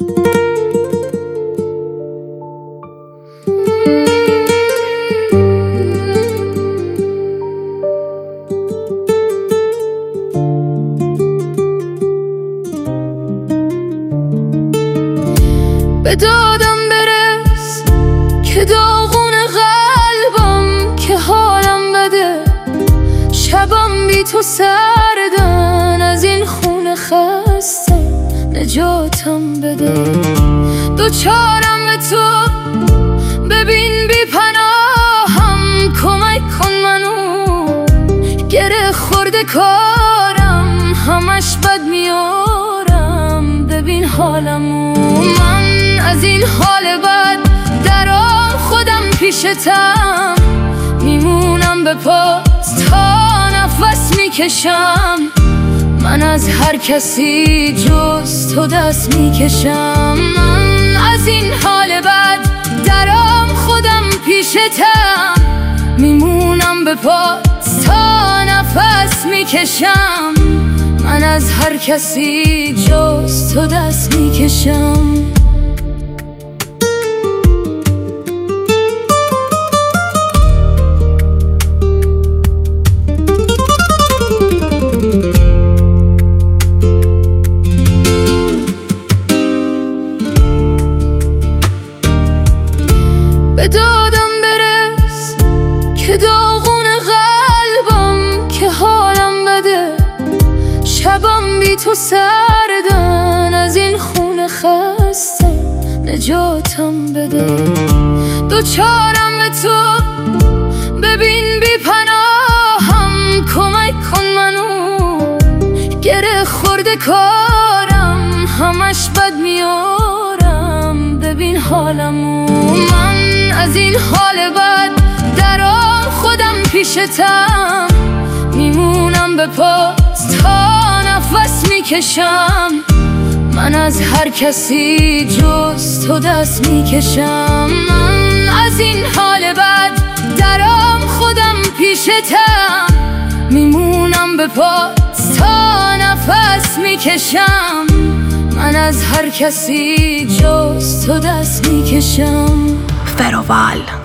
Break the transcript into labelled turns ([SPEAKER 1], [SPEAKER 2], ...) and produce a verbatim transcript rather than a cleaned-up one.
[SPEAKER 1] به دادم برس که داغون قلبم، که حالم بده شبم بی تو سردن. از این خون خسته نجاتم بده، دوچارم به تو ببین بی پناهم. کمک کن منو، گره خورده کارم، همش بد میارم. ببین حالمو، من از این حال بد درام خودم پیشتم. میمونم به پاس تا نفس میکشم. من از هر کسی جز تو دست میکشم. من از این حال بد درام خودم پیشتم. میمونم به پاس تا نفس میکشم. من از هر کسی جز تو دست میکشم. به دادم برس که داغون قلبم، که حالم بده شبم بی تو سردن. از این خون خسته نجاتم بده، دوچارم به تو ببین بی پناهم. کمک کن منو، گره خورده کارم، همش بد میارم. ببین حالمو، من از این حال بد درام خودم پیشتم. میمونم به پاس تا نفس میکشم. من از هر کسی جز تو دست میکشم. من از این حال بد درام خودم پیشتم. میمونم به پاس تا نفس میکشم. من از هر کسی جز تو دست میکشم.
[SPEAKER 2] فروال